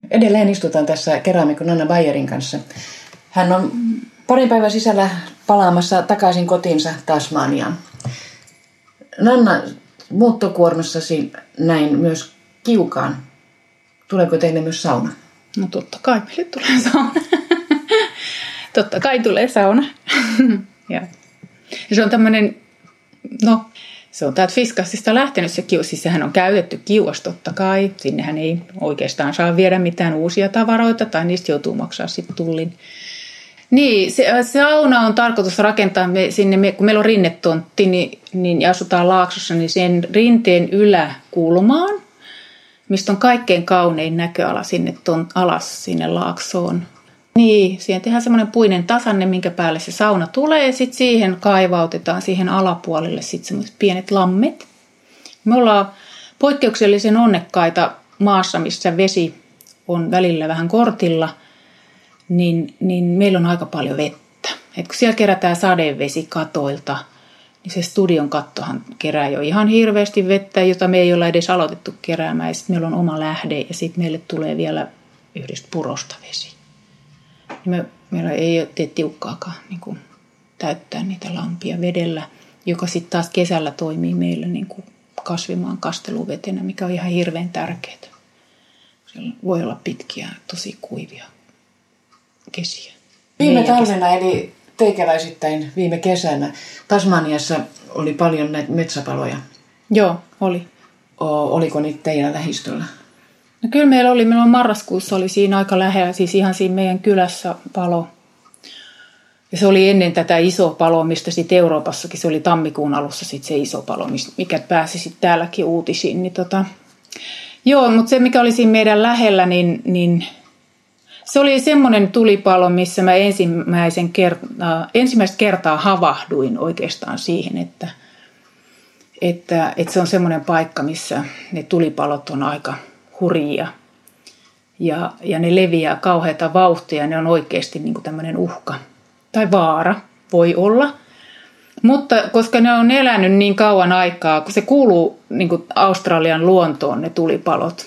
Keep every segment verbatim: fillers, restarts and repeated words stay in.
Edelleen istutaan tässä keraamikko Nanna Bayerin kanssa. Hän on parin päivän sisällä palaamassa takaisin kotiinsa Tasmaniaan. Nanna, muuttokuormassasi näin myös Kiukaan. Tuleeko teille myös sauna? No totta kai meille tulee sauna. Totta kai tulee sauna. ja. ja se on tämmöinen, no se on täältä Fiskasista lähtenyt se kiuas. Siis sehän on käytetty kiuas totta kai. Sinnehän ei oikeastaan saa viedä mitään uusia tavaroita tai niistä joutuu maksaa sitten tullin. Niin, se sauna on tarkoitus rakentaa me, sinne, me, kun meillä on rinnetontti niin, niin, ja asutaan Laaksossa, niin sen rinteen yläkulmaan, mistä on kaikkein kaunein näköala sinne ton, alas sinne Laaksoon. Niin, siihen tehdään semmoinen puinen tasanne, minkä päälle se sauna tulee, ja sitten siihen kaivautetaan siihen alapuolelle sitten semmoiset pienet lammet. Me ollaan poikkeuksellisen onnekkaita maassa, missä vesi on välillä vähän kortilla, niin, niin meillä on aika paljon vettä. Et kun siellä kerätään sadevesi katoilta, niin se studion kattohan kerää jo ihan hirveästi vettä, jota me ei olla edes aloitettu keräämään. Ja sitten meillä on oma lähde ja sitten meille tulee vielä yhdestä purosta vesi. Me, meillä ei tee tiukkaakaan niin kuin täyttää niitä lampia vedellä, joka sitten taas kesällä toimii meillä niin kuin kasvimaan kasteluvetenä, mikä on ihan hirveän tärkeää. Siellä voi olla pitkiä, tosi kuivia kesiä. Viime talvena eli teikäläisittäin viime kesänä Tasmaniassa oli paljon näitä metsäpaloja. Joo, oli. O, oliko niitä teidän lähistöllä? No kyllä meillä oli. Meillä on marraskuussa oli siinä aika lähellä, siis ihan siinä meidän kylässä palo. Ja se oli ennen tätä isoa paloa, mistä sitten Euroopassakin, se oli tammikuun alussa sitten se iso palo, mikä pääsi sitten täälläkin uutisiin. Niin tota, joo, mutta se mikä oli siinä meidän lähellä, niin, niin se oli semmoinen tulipalo, missä mä ensimmäisen kertaa, ensimmäistä kertaa havahduin oikeastaan siihen, että, että, että se on semmoinen paikka, missä ne tulipalot on aika hurjia ja, ja ne leviää kauheata vauhtia ja ne on oikeasti niin kuin tämmöinen uhka tai vaara voi olla. Mutta koska ne on elänyt niin kauan aikaa, kun se kuuluu niin kuin Australian luontoon ne tulipalot,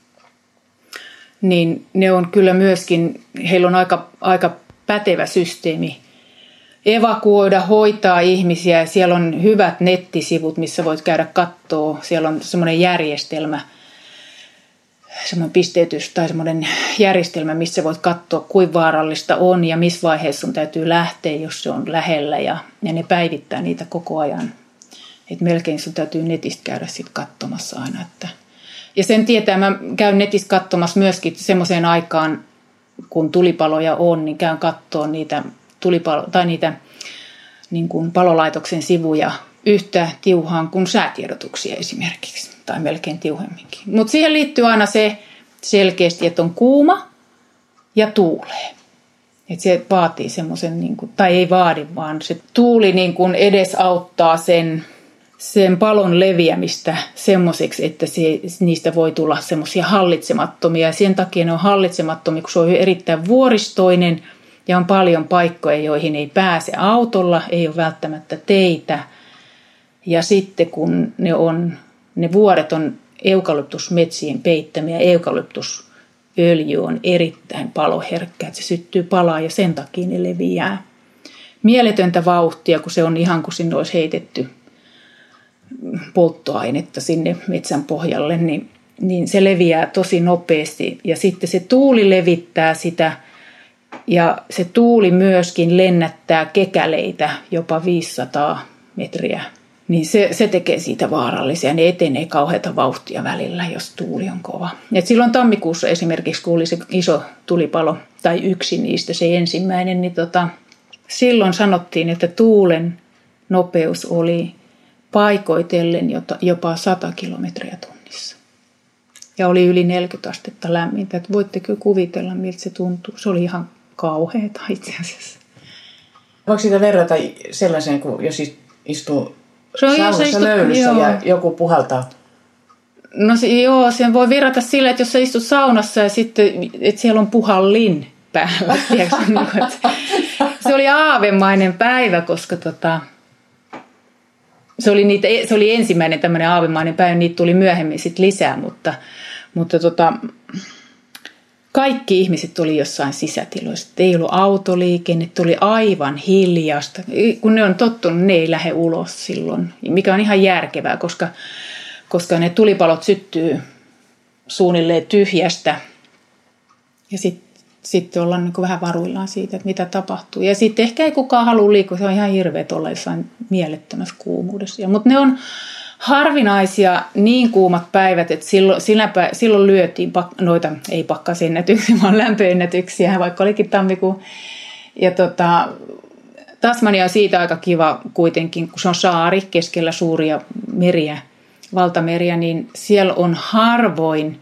niin ne on kyllä myöskin, heillä on aika, aika pätevä systeemi evakuoida, hoitaa ihmisiä. Ja siellä on hyvät nettisivut, missä voit käydä katsoa. Siellä on semmoinen järjestelmä, semmoinen pisteytys tai semmoinen järjestelmä, missä voit katsoa, kuinka vaarallista on ja missä vaiheessa sun täytyy lähteä, jos se on lähellä. Ja, ja ne päivittää niitä koko ajan. Et melkein sun täytyy netistä käydä sit katsomassa aina, että ja sen tietää, mä käyn netissä katsomassa myöskin semmoiseen aikaan, kun tulipaloja on, niin käyn katsoa niitä, tulipalo- tai niitä niin kuin palolaitoksen sivuja yhtä tiuhaan kuin säätiedotuksia esimerkiksi, tai melkein tiuhemminkin. Mutta siihen liittyy aina se selkeästi, että on kuuma ja tuulee. Että se vaatii semmoisen, niin kuin, tai ei vaadi, vaan se tuuli niin kuin edesauttaa sen sen palon leviämistä semmoiseksi, että se, niistä voi tulla semmoisia hallitsemattomia. Ja sen takia ne on hallitsemattomia, kun se on erittäin vuoristoinen ja on paljon paikkoja, joihin ei pääse autolla, ei ole välttämättä teitä. Ja sitten kun ne, on, ne vuoret on eukalyptusmetsien peittämiä, eukalyptusöljy on erittäin paloherkkä, että se syttyy palaa ja sen takia ne leviää. Mieletöntä vauhtia, kun se on ihan kuin sinne olisi heitetty polttoainetta sinne metsän pohjalle, niin, niin se leviää tosi nopeasti. Ja sitten se tuuli levittää sitä, ja se tuuli myöskin lennättää kekäleitä jopa viisisataa metriä. Niin se, se tekee siitä vaarallisia. Ne etenee kauheata vauhtia välillä, jos tuuli on kova. Et silloin tammikuussa esimerkiksi, kun oli se iso tulipalo, tai yksi niistä, se ensimmäinen, niin tota, silloin sanottiin, että tuulen nopeus oli paikoitellen jopa sata kilometriä tunnissa. Ja oli yli neljäkymmentä astetta lämmintä. Että voitteko kuvitella, miltä se tuntuu? Se oli ihan kauheata itse asiassa. Voiko sitä verrata sellaiseen, kun jos istuu se on, saunassa istut, löylyssä joo. ja joku puhaltaa? No se, joo, sen voi verrata sillä, että jos sä istut saunassa ja sitten, että siellä on puhallin päällä. Se oli aavemainen päivä, koska tota, Se oli, niitä, se oli ensimmäinen tämmöinen aavemainen päivä, niitä tuli myöhemmin sit lisää, mutta, mutta tota, kaikki ihmiset oli jossain sisätiloissa. Ei ollut autoliikennettä, oli aivan hiljasta. Kun ne on tottunut, ne ei lähde ulos silloin, mikä on ihan järkevää, koska, koska ne tulipalot syttyy suunnilleen tyhjästä. Ja sitten sit ollaan niin kuin vähän varuillaan siitä, että mitä tapahtuu. Ja sitten ehkä ei kukaan halua liikkua, se on ihan hirveä olla jossain mielettömässä kuumuudessa. Mutta ne on harvinaisia niin kuumat päivät, että silloin, silloin lyötiin pak, noita, ei pakkasennätyksiä, vaan lämpöennätyksiä, vaikka olikin tammikuun. Ja tota, Tasmania on siitä aika kiva kuitenkin, kun se on saari keskellä suuria meriä, valtameriä, niin siellä on harvoin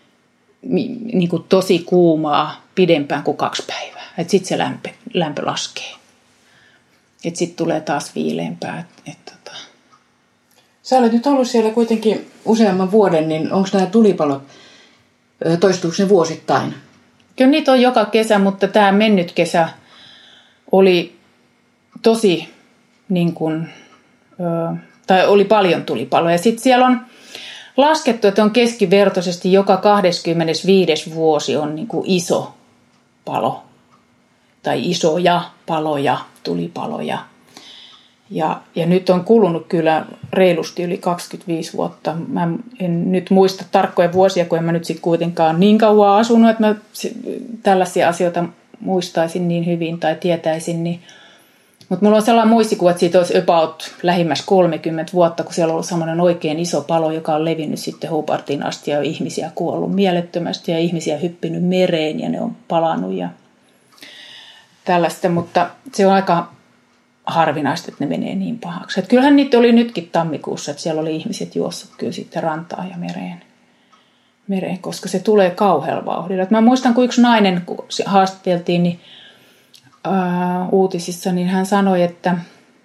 niin kuin tosi kuumaa pidempään kuin kaksi päivää. Sitten se lämpö, lämpö laskee. Sitten tulee taas viileämpää. Et, et, tota. Sä olet nyt ollut siellä kuitenkin useamman vuoden, niin onko nämä tulipalot, toistuuko ne vuosittain? Kyllä niitä on joka kesä, mutta tämä mennyt kesä oli tosi, niin kuin, tai oli paljon tulipaloja. Sitten siellä on laskettu, että on keskivertoisesti joka kaksikymmentäviisi vuosi on niin kuin iso palo. Tai isoja paloja, tulipaloja. Ja, ja nyt on kulunut kyllä reilusti yli kaksikymmentäviisi vuotta. Mä en nyt muista tarkkoja vuosia, kun en mä nyt sitten kuitenkaan niin kauan asunut, että mä tällaisia asioita muistaisin niin hyvin tai tietäisin. Niin. Mutta mulla on sellainen muistikuva, että siitä olisi about lähimmäs kolmekymmentä vuotta, kun siellä on ollut semmoinen oikein iso palo, joka on levinnyt sitten Hobartiin asti ja ihmisiä kuollut mielettömästi ja ihmisiä hyppinyt mereen ja ne on palannut ja tällaista, mutta se on aika harvinaista, että ne menee niin pahaksi. Että kyllähän niitä oli nytkin tammikuussa, että siellä oli ihmiset juossut kyllä sitten rantaan ja mereen, mereen koska se tulee kauhealla vauhdilla. Että mä muistan, kun yksi nainen, kun haastateltiin niin, ää, uutisissa, niin hän sanoi, että,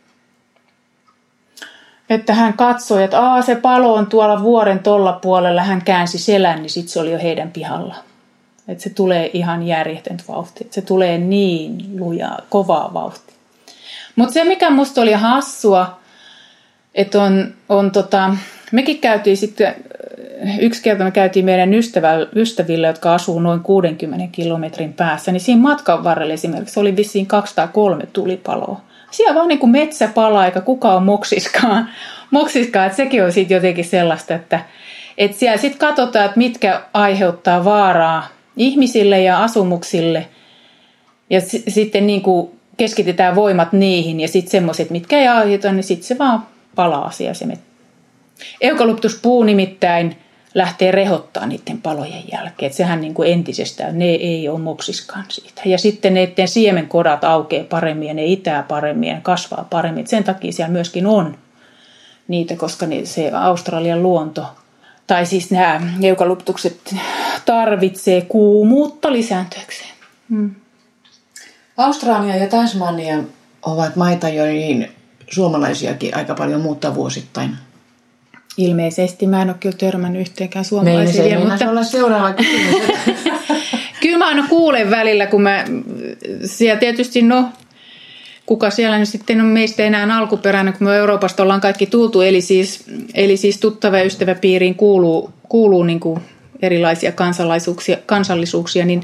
että hän katsoi, että Aa, se palo on tuolla vuoren tolla puolella. Hän käänsi selän, niin sitten se oli jo heidän pihalla. Että se tulee ihan järjetöntä vauhtia. Se tulee niin lujaa, kovaa vauhtia. Mutta se, mikä musta oli hassua, että on, on tota, mekin käytiin sitten, yksi kerta me käytiin meidän ystäville, jotka asuu noin kuudenkymmenen kilometrin päässä, niin siinä matkan varrella esimerkiksi oli vissiin kaksi tai kolme tulipaloa. Siellä vaan niin kuin metsä palaa, eikä kukaan ole moksiskaan. moksiskaan. Että sekin on sitten jotenkin sellaista, että, että siellä sitten katsotaan, että mitkä aiheuttaa vaaraa ihmisille ja asumuksille. Ja s- sitten niin kuin keskitetään voimat niihin ja sitten semmoiset, mitkä ei aiheuta, niin sitten se vaan palaa siellä se met- Eukalyptuspuu nimittäin lähtee rehottaa niiden palojen jälkeen. Että sehän niin kuin entisestään, ne ei ole moksiskaan siitä. Ja sitten niiden siemenkodat aukeaa paremmin ja ne itää paremmin ja kasvaa paremmin. Et sen takia siellä myöskin on niitä, koska se Australian luonto, tai siis nämä eukalyptukset tarvitsee kuumuutta lisääntyäkseen. Hmm. Australia ja Tasmania ovat maita, joihin suomalaisiakin aika paljon muuttaa vuosittain. Ilmeisesti. Mä en ole kyllä törmännyt yhteenkään suomalaisia vielä, mutta olla seuraava kysymys. Kyllä mä aina kuulen välillä, kun mä siellä tietysti, no, kuka siellä nyt sitten on meistä enää alkuperäinen, kun me Euroopasta ollaan kaikki tultu, eli siis, eli siis tuttava- ja ystäväpiiriin kuuluu, kuuluu niin kuin erilaisia kansalaisuuksia, kansallisuuksia, niin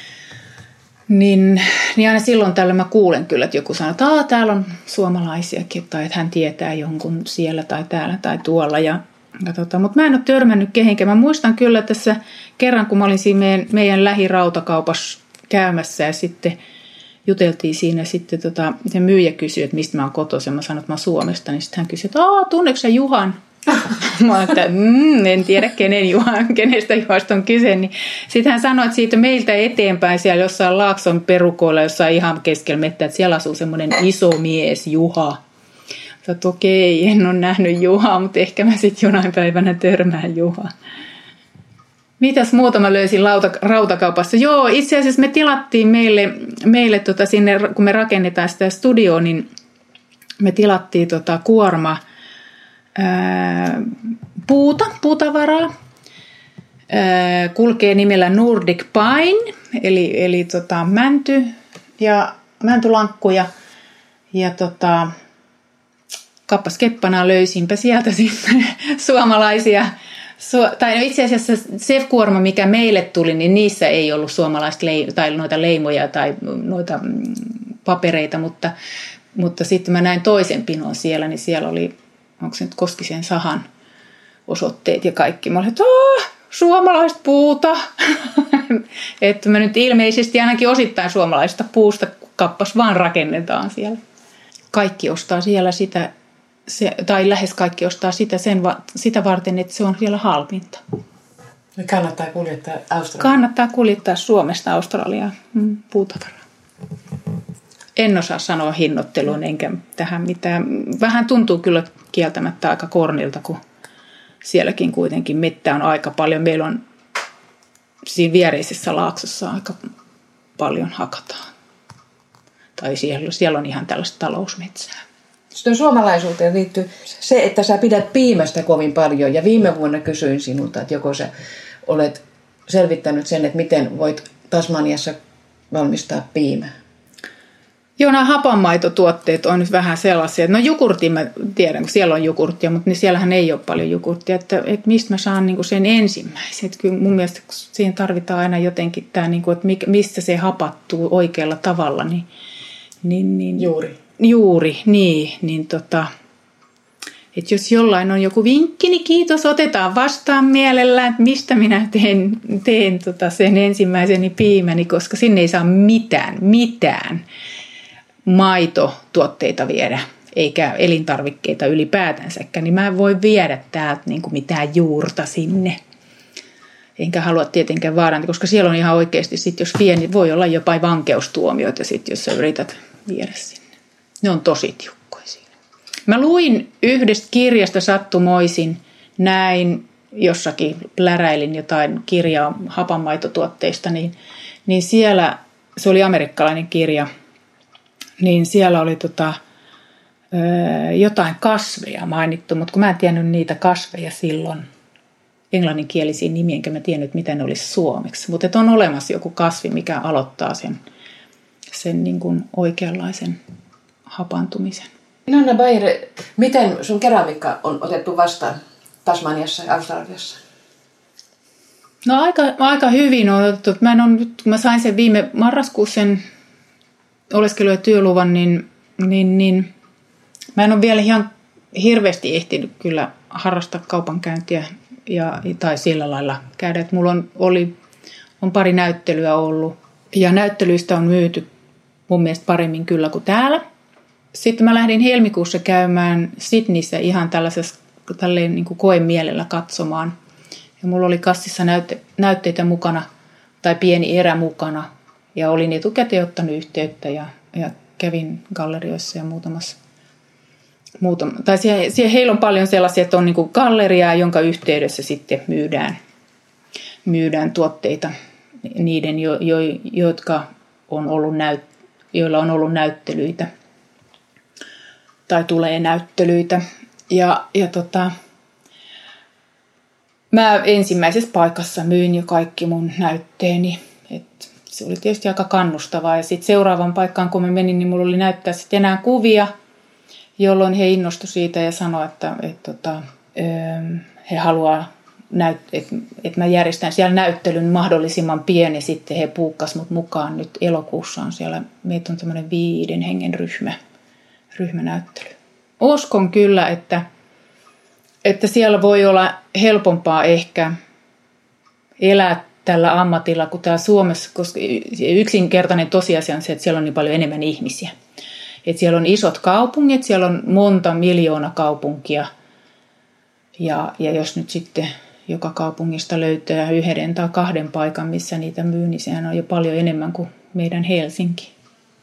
Niin, niin aina silloin tällöin mä kuulen kyllä, että joku sanoo, että Aa, täällä on suomalaisiakin, tai että hän tietää jonkun siellä tai täällä tai tuolla. Ja, ja tota, mutta mä en ole törmännyt kehenkään. Mä muistan kyllä tässä kerran, kun mä olin siinä meidän, meidän lähirautakaupassa käymässä ja sitten juteltiin siinä. Ja sitten tota, se myyjä kysyi, että mistä mä oon kotoisin. Mä sanoin, että mä oon Suomesta. Niin sitten hän kysyi, että Aa, tunneeko sä Juhan? Mä että mm, en tiedä kenen Juhan, kenestä Juhasta on kyse. Niin sitten hän sanoi, että siitä meiltä eteenpäin siellä jossain Laakson perukoilla, jossain ihan keskellä mettä, että siellä asuu semmoinen iso mies Juha. Että okei, en ole nähnyt Juhaa, mutta ehkä mä sitten jonain päivänä törmään Juhaa. Mitäs muuta mä löysin lauta, rautakaupassa? Joo, itse asiassa me tilattiin meille, meille tota sinne, kun me rakennetaan sitä studioa, niin me tilattiin tota kuorma Ää, puuta, puutavaraa. Ää, kulkee nimellä Nordic Pine, eli, eli tota, mänty ja mäntylankkuja. Ja tota, kappas keppana löysinpä sieltä sitten suomalaisia Su- tai no itse asiassa se kuorma, mikä meille tuli, niin niissä ei ollut suomalaista leim- tai noita leimoja tai noita mm, papereita, mutta, mutta sitten mä näin toisen pinon siellä, niin siellä oli, onko se nyt Koskisen sahan osoitteet ja kaikki. Mä olin, että suomalaista puuta. Että mä nyt ilmeisesti ainakin osittain suomalaista puusta kappas vaan rakennetaan siellä. Kaikki ostaa siellä sitä, se, tai lähes kaikki ostaa sitä, sen, sitä varten, että se on siellä halvinta. Kannattaa kuljettaa Australiaan. Kannattaa kuljettaa Suomesta Australiaan mm, puutavaraa. En osaa sanoa hinnoitteluun enkä tähän mitään. Vähän tuntuu kyllä kieltämättä aika kornilta, kun sielläkin kuitenkin mettä on aika paljon. Meillä on siinä viereisessä laaksossa aika paljon hakataan. Tai siellä, siellä on ihan tällaista talousmetsää. Sitten suomalaisuuteen liittyy se, että sä pidät piimästä kovin paljon. Ja viime vuonna kysyin sinulta, että joko sä olet selvittänyt sen, että miten voit Tasmaniassa valmistaa piimää. Joo, nämä hapanmaitotuotteet on nyt vähän sellaisia. No jogurtin mä tiedän, kun siellä on jogurttia, mutta niin siellähän ei ole paljon jogurttia. Että, että mistä mä saan niin kuin sen ensimmäisen. Että kyllä mun mielestä siinä tarvitaan aina jotenkin tämä, niin kuin, että mistä se hapattuu oikealla tavalla. Niin, niin, niin, juuri. Juuri, niin. niin tota, että jos jollain on joku vinkki, niin kiitos, otetaan vastaan mielellään, että mistä minä teen, teen tota sen ensimmäiseni piimäni, koska sinne ei saa mitään, mitään maitotuotteita viedä, eikä elintarvikkeita ylipäätänsäkään, niin mä en voi viedä täältä niin kuin mitään juurta sinne. Enkä halua tietenkään vaarantaa, koska siellä on ihan oikeasti, sit jos vie, niin voi olla jopa vankeustuomioita, sit, jos sä yrität viedä sinne. Ne on tosi tiukkoja siinä. Mä luin yhdestä kirjasta sattumoisin, näin jossakin pläräilin jotain kirjaa hapanmaitotuotteista, niin, niin siellä, se oli amerikkalainen kirja, niin siellä oli tota, jotain kasveja mainittu, mutta kun mä en tiennyt niitä kasveja silloin, englanninkielisiä nimiä, enkä mä tiennyt, mitä ne olisi suomeksi. Mutta on olemassa joku kasvi, mikä aloittaa sen, sen niin kuin oikeanlaisen hapantumisen. Nanna Bayer, miten sun keramiikka on otettu vastaan Tasmaniassa ja Australiassa? No aika, aika hyvin on otettu. Mä, en ole, kun mä sain sen viime marraskuussa sen oleskelu- ja työluvan, niin, niin, niin mä en ole vielä ihan hirveästi ehtinyt kyllä harrastaa kaupankäyntiä ja, tai sillä lailla käydä. Että mulla on, oli, on pari näyttelyä ollut ja näyttelyistä on myyty mun mielestä paremmin kyllä kuin täällä. Sitten mä lähdin helmikuussa käymään Sydneyssä ihan tällaisessa tälleen niin kuin koemielellä katsomaan. Ja mulla oli kassissa näytte, näytteitä mukana tai pieni erä mukana. Ja olin etukäteen ottanut yhteyttä ja, ja kävin gallerioissa ja muutamassa. Muutama, tai siellä, siellä heillä on paljon sellaisia, että on niin kuin galleria, jonka yhteydessä sitten myydään, myydään tuotteita niiden, jo, jo, jotka on ollut näyt, joilla on ollut näyttelyitä. Tai tulee näyttelyitä. Ja, ja tota, mä ensimmäisessä paikassa myin jo kaikki mun näytteeni. Et se oli tietysti aika kannustavaa. Ja sitten seuraavan paikkaan, kun mä menin, niin mulla oli näyttää sitten enää kuvia, jolloin he innostu siitä ja sanoi, että et, tota, he haluaa, näyt, että et mä järjestän siellä näyttelyn mahdollisimman pieni. Sitten he puukkas mut mukaan. Nyt elokuussa on siellä, meitä on tämmöinen viiden hengen ryhmä. ryhmänäyttely. Uskon kyllä, että, että siellä voi olla helpompaa ehkä elää tällä ammatilla kuin täällä Suomessa, koska yksinkertainen tosiasia on se, että siellä on niin paljon enemmän ihmisiä. Että siellä on isot kaupungit, siellä on monta miljoona kaupunkia ja, ja jos nyt sitten joka kaupungista löytää yhden tai kahden paikan, missä niitä myy, niin sehän on jo paljon enemmän kuin meidän Helsinki.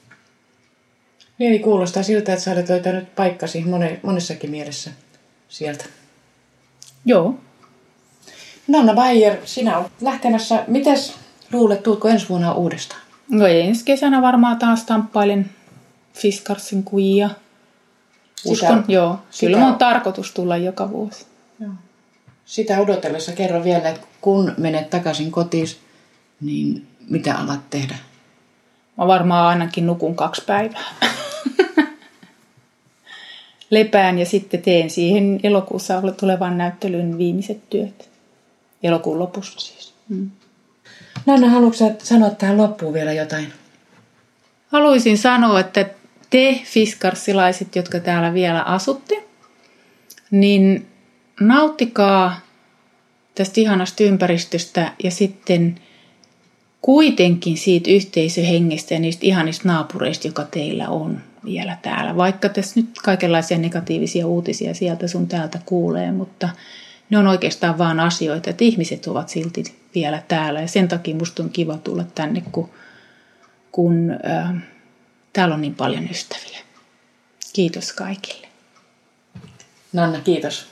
Niin, kuulostaa siltä, että sä olet löytänyt paikkasi monessakin mielessä sieltä. Joo. Nanna Bayer, sinä olet lähtemässä. Mites luulet, tuutko ensi vuonna uudestaan? No ensi kesänä varmaan taas tamppailen Fiskarsin kujia. Uskon, sitä, joo. Kyllä sitä on tarkoitus tulla joka vuosi. Joo. Sitä odotellessa kerro vielä, että kun menet takaisin kotiin, niin mitä alat tehdä? Mä varmaan ainakin nukun kaksi päivää. Lepään ja sitten teen siihen elokuussa tulevan näyttelyn viimeiset työt. Elokuun lopussa siis. Mm. Nanna, haluatko sä sanoa tähän loppuun vielä jotain? Haluaisin sanoa, että te fiskarsilaiset, jotka täällä vielä asutte, niin nauttikaa tästä ihanasta ympäristöstä ja sitten kuitenkin siitä yhteisöhengestä ja niistä ihanista naapureista, joka teillä on vielä täällä. Vaikka tässä nyt kaikenlaisia negatiivisia uutisia sieltä sun täältä kuulee, mutta ne on oikeastaan vaan asioita, että ihmiset ovat silti vielä täällä. Ja sen takia musta on kiva tulla tänne, kun, kun äh, täällä on niin paljon ystäviä. Kiitos kaikille. Nanna, kiitos.